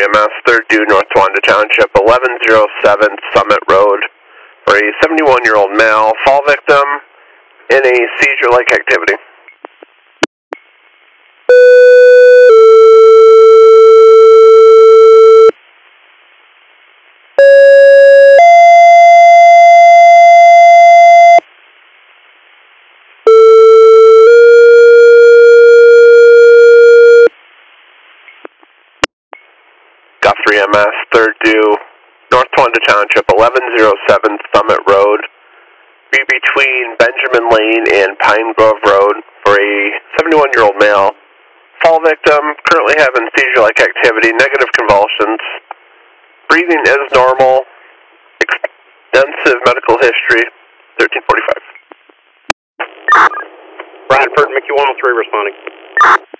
EMS, 3rd due, North Towanda Township, 1107 Summit Road, for a 71-year-old male, fall victim in a seizure-like activity. Guthrie EMS, 3rd due, North Towanda Township, 1107 Summit Road, be between Benjamin Lane and Pine Grove Road for a 71-year-old male. Fall victim, currently having seizure-like activity, negative convulsions. Breathing is normal. Extensive medical history. 1345. Bradford, Mickey 103 responding.